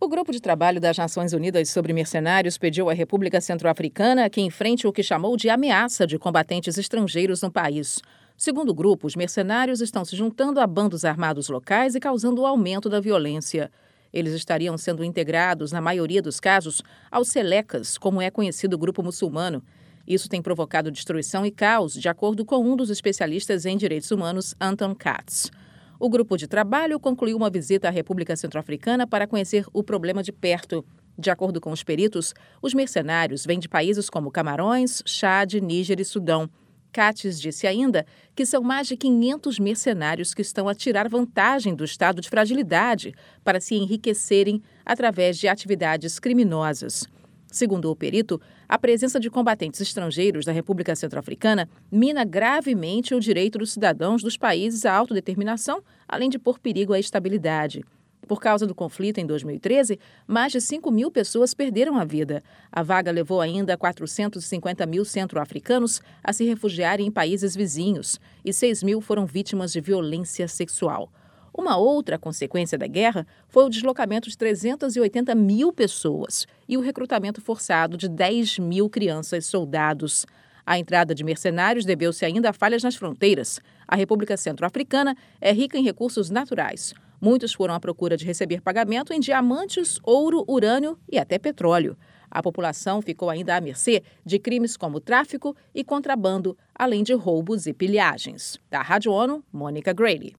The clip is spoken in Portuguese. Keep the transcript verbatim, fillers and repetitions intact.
O Grupo de Trabalho das Nações Unidas sobre Mercenários pediu à República Centro-Africana que enfrente o que chamou de ameaça de combatentes estrangeiros no país. Segundo o grupo, os mercenários estão se juntando a bandos armados locais e causando o aumento da violência. Eles estariam sendo integrados, na maioria dos casos, aos Selecas, como é conhecido o grupo muçulmano. Isso tem provocado destruição e caos, de acordo com um dos especialistas em direitos humanos, Anton Katz. O grupo de trabalho concluiu uma visita à República Centro-Africana para conhecer o problema de perto. De acordo com os peritos, os mercenários vêm de países como Camarões, Chad, Níger e Sudão. Katz disse ainda que são mais de quinhentos mercenários que estão a tirar vantagem do estado de fragilidade para se enriquecerem através de atividades criminosas. Segundo o perito, a presença de combatentes estrangeiros da República Centro-Africana mina gravemente o direito dos cidadãos dos países à autodeterminação, além de pôr perigo à estabilidade. Por causa do conflito em dois mil e treze, mais de cinco mil pessoas perderam a vida. A vaga levou ainda quatrocentos e cinquenta mil centro-africanos a se refugiarem em países vizinhos e seis mil foram vítimas de violência sexual. Uma outra consequência da guerra foi o deslocamento de trezentas e oitenta mil pessoas e o recrutamento forçado de dez mil crianças soldados. A entrada de mercenários deveu-se ainda a falhas nas fronteiras. A República Centro-Africana é rica em recursos naturais. Muitos foram à procura de receber pagamento em diamantes, ouro, urânio e até petróleo. A população ficou ainda à mercê de crimes como tráfico e contrabando, além de roubos e pilhagens. Da Rádio ONU, Mônica Grayle.